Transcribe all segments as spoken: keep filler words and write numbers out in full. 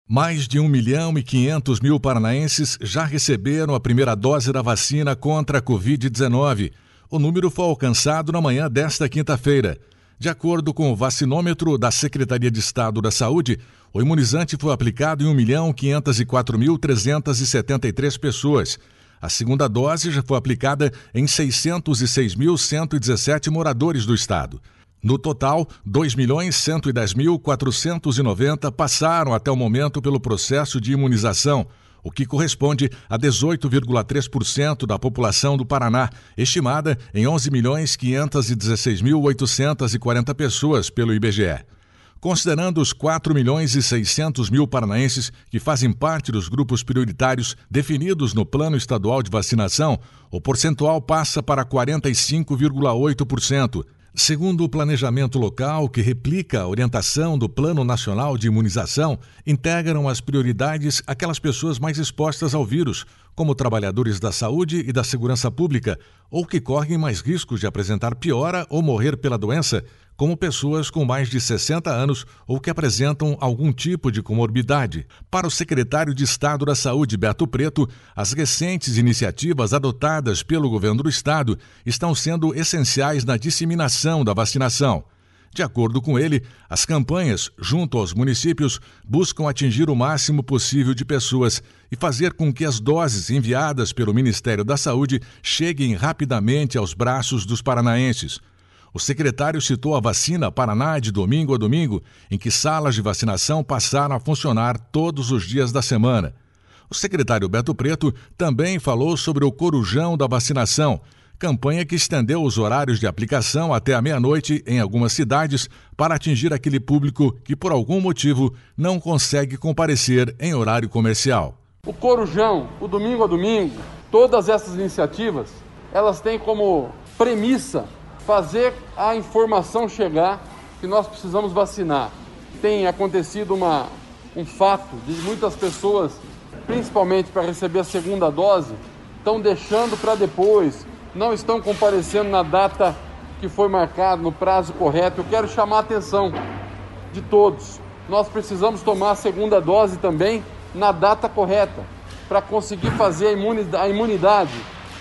Mais de um milhão e quinhentos mil paranaenses já receberam a primeira dose da vacina contra a covid dezenove. O número foi alcançado na manhã desta quinta-feira. De acordo com o vacinômetro da Secretaria de Estado da Saúde, o imunizante foi aplicado em um milhão quinhentos e quatro mil trezentos e setenta e três pessoas. A segunda dose já foi aplicada em seiscentos e seis mil cento e dezessete moradores do estado. No total, dois milhões cento e dez mil quatrocentos e noventa passaram até o momento pelo processo de imunização, o que corresponde a dezoito vírgula três por cento da população do Paraná, estimada em onze milhões quinhentos e dezesseis mil oitocentos e quarenta pessoas pelo I B G E. Considerando os quatro milhões e seiscentos mil paranaenses que fazem parte dos grupos prioritários definidos no Plano Estadual de Vacinação, o percentual passa para quarenta e cinco vírgula oito por cento. Segundo o planejamento local, que replica a orientação do Plano Nacional de Imunização, integram as prioridades aquelas pessoas mais expostas ao vírus, como trabalhadores da saúde e da segurança pública, ou que correm mais riscos de apresentar piora ou morrer pela doença, como pessoas com mais de sessenta anos ou que apresentam algum tipo de comorbidade. Para o secretário de Estado da Saúde, Beto Preto, as recentes iniciativas adotadas pelo governo do estado estão sendo essenciais na disseminação da vacinação. De acordo com ele, as campanhas, junto aos municípios, buscam atingir o máximo possível de pessoas e fazer com que as doses enviadas pelo Ministério da Saúde cheguem rapidamente aos braços dos paranaenses. O secretário citou a vacina Paraná de domingo a domingo, em que salas de vacinação passaram a funcionar todos os dias da semana. O secretário Beto Preto também falou sobre o Corujão da Vacinação, campanha que estendeu os horários de aplicação até a meia-noite em algumas cidades para atingir aquele público que, por algum motivo, não consegue comparecer em horário comercial. O Corujão, o domingo a domingo, todas essas iniciativas, elas têm como premissa fazer a informação chegar que nós precisamos vacinar. Tem acontecido uma, um fato de muitas pessoas, principalmente para receber a segunda dose, estão deixando para depois, não estão comparecendo na data que foi marcada, no prazo correto. Eu quero chamar a atenção de todos. Nós precisamos tomar a segunda dose também na data correta, para conseguir fazer a imunidade, a imunidade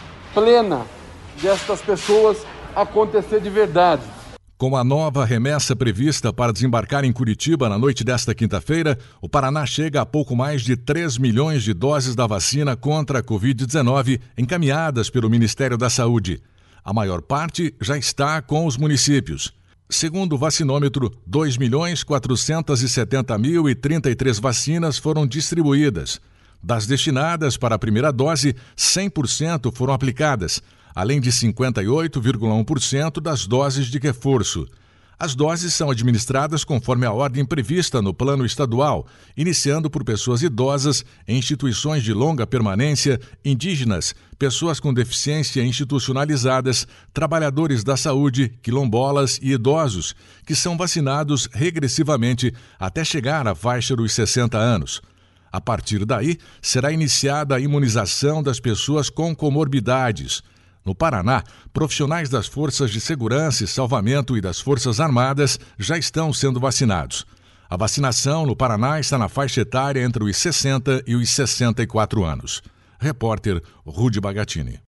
plena destas pessoas acontecer de verdade. Com a nova remessa prevista para desembarcar em Curitiba na noite desta quinta-feira, o Paraná chega a pouco mais de três milhões de doses da vacina contra a covid dezenove encaminhadas pelo Ministério da Saúde. A maior parte já está com os municípios. Segundo o vacinômetro, dois milhões quatrocentos e setenta mil e trinta e três vacinas foram distribuídas. Das destinadas para a primeira dose, cem por cento foram aplicadas, além de cinquenta e oito vírgula um por cento das doses de reforço. As doses são administradas conforme a ordem prevista no plano estadual, iniciando por pessoas idosas em instituições de longa permanência, indígenas, pessoas com deficiência institucionalizadas, trabalhadores da saúde, quilombolas e idosos, que são vacinados regressivamente até chegar à faixa dos sessenta anos. A partir daí, será iniciada a imunização das pessoas com comorbidades. No Paraná, profissionais das Forças de Segurança e Salvamento e das Forças Armadas já estão sendo vacinados. A vacinação no Paraná está na faixa etária entre os sessenta e os sessenta e quatro anos. Repórter Rudy Bagatini.